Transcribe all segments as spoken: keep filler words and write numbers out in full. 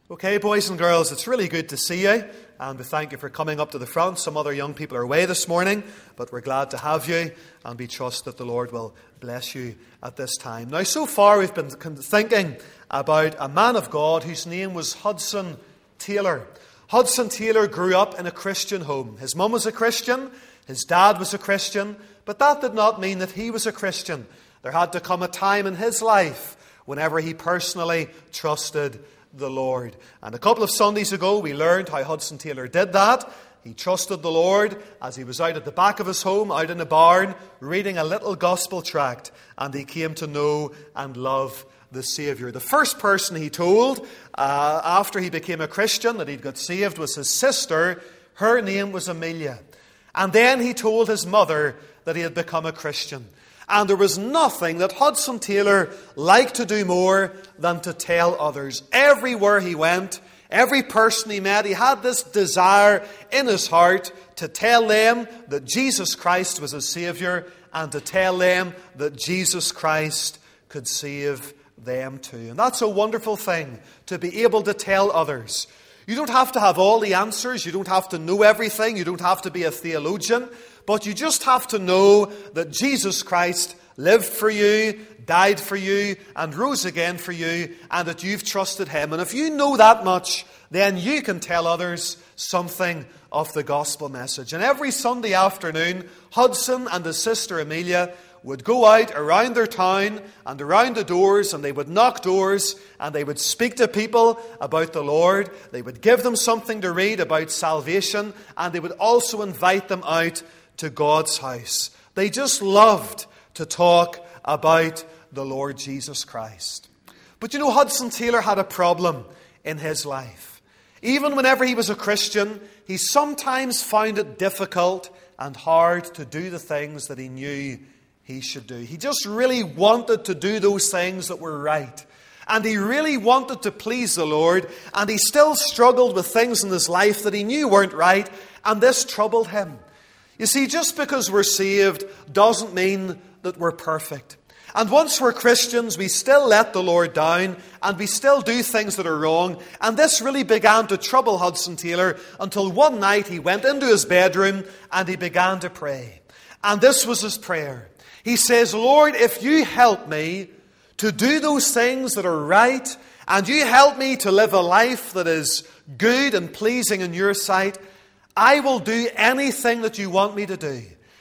Okay, boys and girls, it's really good to see you, and we thank you for coming up to the front. Some other young people are away this morning, but we're glad to have you, and we trust that the Lord will bless you at this time. Now, so far we've been thinking about a man of God whose name was Hudson Taylor. Hudson Taylor grew up in a Christian home. His mum was a Christian, his dad was a Christian, but that did not mean that he was a Christian. There had to come a time in his life whenever he personally trusted the Lord. And a couple of Sundays ago, we learned how Hudson Taylor did that. He trusted the Lord as he was out at the back of his home, out in a barn, reading a little gospel tract, and he came to know and love the Saviour. The first person he told uh, after he became a Christian that he'd got saved was his sister. Her name was Amelia. And then he told his mother that he had become a Christian. And there was nothing that Hudson Taylor liked to do more than to tell others. Everywhere he went, every person he met, he had this desire in his heart to tell them that Jesus Christ was his Saviour and to tell them that Jesus Christ could save them too. And that's a wonderful thing, to be able to tell others. You don't have to have all the answers. You don't have to know everything. You don't have to be a theologian. But you just have to know that Jesus Christ lived for you, died for you, and rose again for you, and that you've trusted Him. And if you know that much, then you can tell others something of the gospel message. And every Sunday afternoon, Hudson and his sister Amelia would go out around their town and around the doors, and they would knock doors, and they would speak to people about the Lord. They would give them something to read about salvation, and they would also invite them out to God's house. They just loved to talk about the Lord Jesus Christ. But you know, Hudson Taylor had a problem in his life. Even whenever he was a Christian, he sometimes found it difficult and hard to do the things that he knew he should do. He just really wanted to do those things that were right. And he really wanted to please the Lord, and he still struggled with things in his life that he knew weren't right, and this troubled him. You see, just because we're saved doesn't mean that we're perfect. And once we're Christians, we still let the Lord down, and we still do things that are wrong. And this really began to trouble Hudson Taylor until one night he went into his bedroom and he began to pray. And this was his prayer. He says, Lord, if you help me to do those things that are right, and you help me to live a life that is good and pleasing in your sight, I will do anything that you want me to do.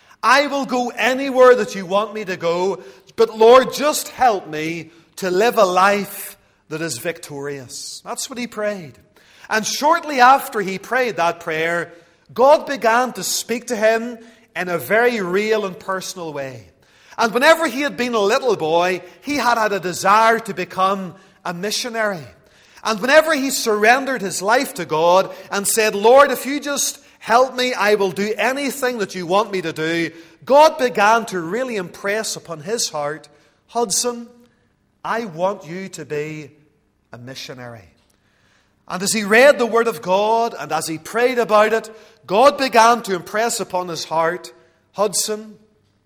I will go anywhere that you want me to go. But Lord, just help me to live a life that is victorious. That's what he prayed. And shortly after he prayed that prayer, God began to speak to him in a very real and personal way. And whenever he had been a little boy, he had had a desire to become a missionary. And whenever he surrendered his life to God and said, Lord, if you just help me, I will do anything that you want me to do, God began to really impress upon his heart, Hudson, I want you to be a missionary. And as he read the Word of God and as he prayed about it, God began to impress upon his heart, Hudson,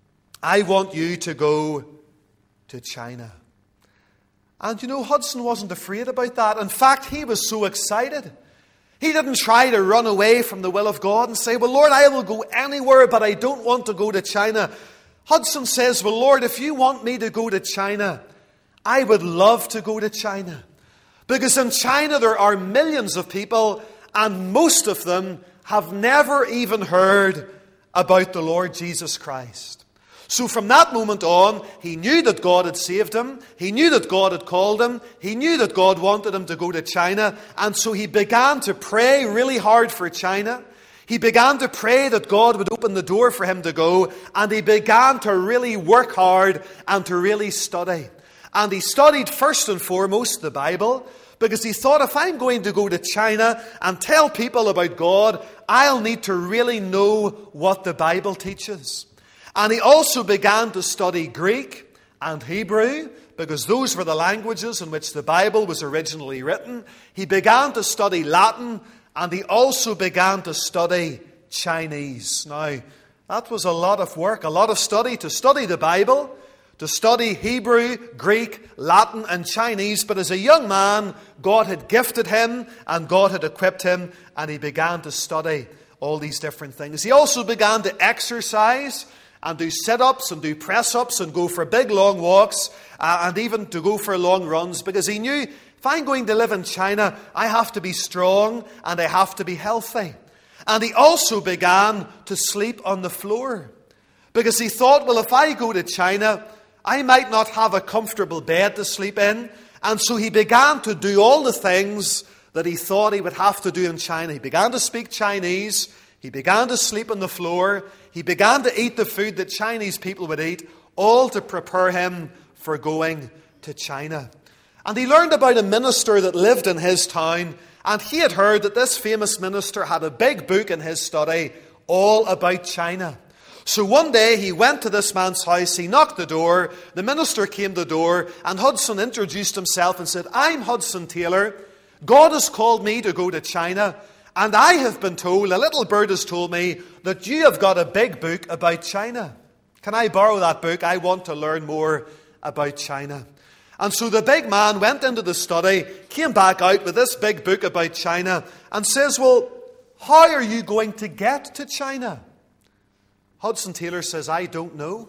I want you to go to China. And you know, Hudson wasn't afraid about that. In fact, he was so excited. He didn't try to run away from the will of God and say, well, Lord, I will go anywhere, but I don't want to go to China. Hudson says, well, Lord, if you want me to go to China, I would love to go to China. Because in China there are millions of people, and most of them have never even heard about the Lord Jesus Christ. So from that moment on, he knew that God had saved him. He knew that God had called him. He knew that God wanted him to go to China. And so he began to pray really hard for China. He began to pray that God would open the door for him to go. And he began to really work hard and to really study. And he studied first and foremost the Bible, because he thought, if I'm going to go to China and tell people about God, I'll need to really know what the Bible teaches. And he also began to study Greek and Hebrew, because those were the languages in which the Bible was originally written. He began to study Latin, and he also began to study Chinese. Now, that was a lot of work, a lot of study, to study the Bible, to study Hebrew, Greek, Latin and Chinese. But as a young man, God had gifted him and God had equipped him, and he began to study all these different things. He also began to exercise and do sit-ups and do press-ups and go for big long walks uh, and even to go for long runs, because he knew, if I'm going to live in China, I have to be strong and I have to be healthy. And he also began to sleep on the floor, because he thought, well, if I go to China, I might not have a comfortable bed to sleep in. And so he began to do all the things that he thought he would have to do in China. He began to speak Chinese. He began to sleep on the floor. He began to eat the food that Chinese people would eat, all to prepare him for going to China. And he learned about a minister that lived in his town, and he had heard that this famous minister had a big book in his study all about China. So one day he went to this man's house, he knocked the door, the minister came to the door, and Hudson introduced himself and said, I'm Hudson Taylor. God has called me to go to China, and I have been told, a little bird has told me, that you have got a big book about China. Can I borrow that book? I want to learn more about China. And so the big man went into the study, came back out with this big book about China, and says, well, how are you going to get to China? Hudson Taylor says, I don't know,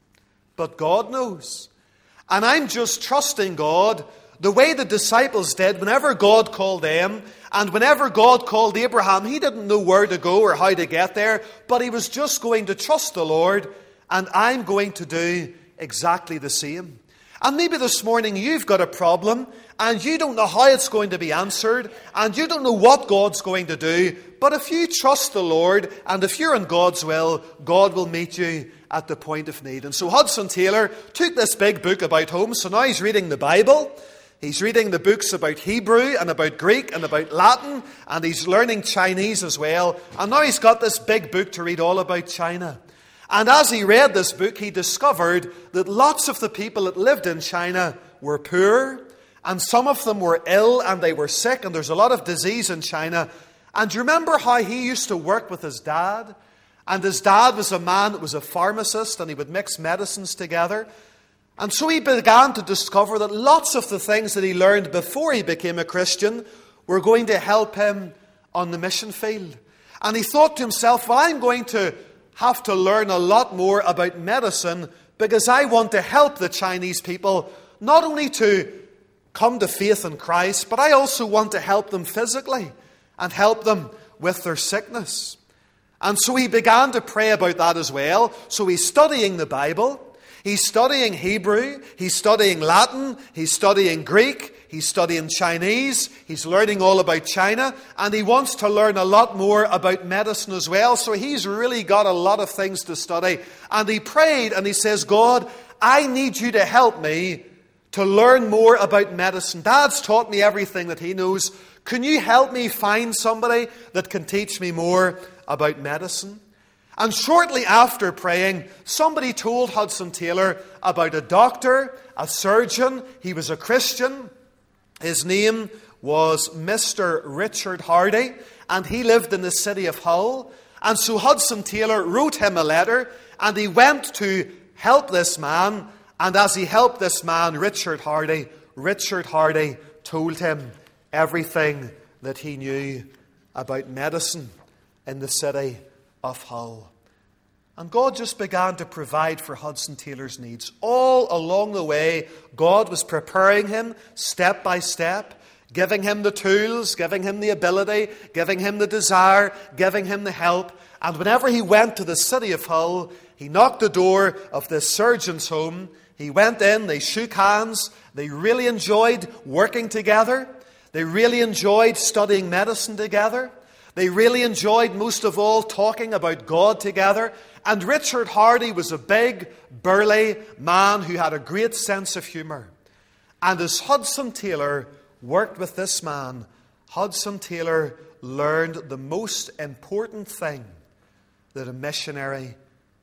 but God knows. And I'm just trusting God the way the disciples did whenever God called them. And whenever God called Abraham, he didn't know where to go or how to get there, but he was just going to trust the Lord, and I'm going to do exactly the same. And maybe this morning you've got a problem and you don't know how it's going to be answered and you don't know what God's going to do. But if you trust the Lord and if you're in God's will, God will meet you at the point of need. And so Hudson Taylor took this big book about home. So now he's reading the Bible. He's reading the books about Hebrew and about Greek and about Latin. And he's learning Chinese as well. And now he's got this big book to read all about China. And as he read this book, he discovered that lots of the people that lived in China were poor, and some of them were ill and they were sick, and there's a lot of disease in China. And do you remember how he used to work with his dad? And his dad was a man that was a pharmacist, and he would mix medicines together. And so he began to discover that lots of the things that he learned before he became a Christian were going to help him on the mission field. And he thought to himself, well, I'm going to have to learn a lot more about medicine, because I want to help the Chinese people not only to come to faith in Christ, but I also want to help them physically and help them with their sickness. And so he began to pray about that as well. So he's studying the Bible, he's studying Hebrew, he's studying Latin, he's studying Greek, he's studying Chinese, he's learning all about China, and he wants to learn a lot more about medicine as well. So he's really got a lot of things to study. And he prayed and he says, God, I need you to help me to learn more about medicine. Dad's taught me everything that he knows. Can you help me find somebody that can teach me more about medicine? And shortly after praying, somebody told Hudson Taylor about a doctor, a surgeon. He was a Christian. His name was Mister Richard Hardy, and he lived in the city of Hull. And so Hudson Taylor wrote him a letter, and he went to help this man. And as he helped this man, Richard Hardy, Richard Hardy told him everything that he knew about medicine in the city of Hull. And God just began to provide for Hudson Taylor's needs. All along the way, God was preparing him step by step, giving him the tools, giving him the ability, giving him the desire, giving him the help. And whenever he went to the city of Hull, he knocked the door of this surgeon's home. He went in, they shook hands, they really enjoyed working together. They really enjoyed studying medicine together. They really enjoyed, most of all, talking about God together. And Richard Hardy was a big, burly man who had a great sense of humour. And as Hudson Taylor worked with this man, Hudson Taylor learned the most important thing that a missionary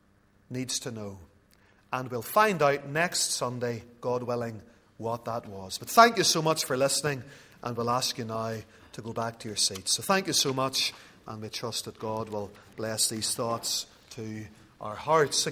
needs to know. And we'll find out next Sunday, God willing, what that was. But thank you so much for listening, and we'll ask you now to go back to your seats. So thank you so much, and we trust that God will bless these thoughts to our hearts.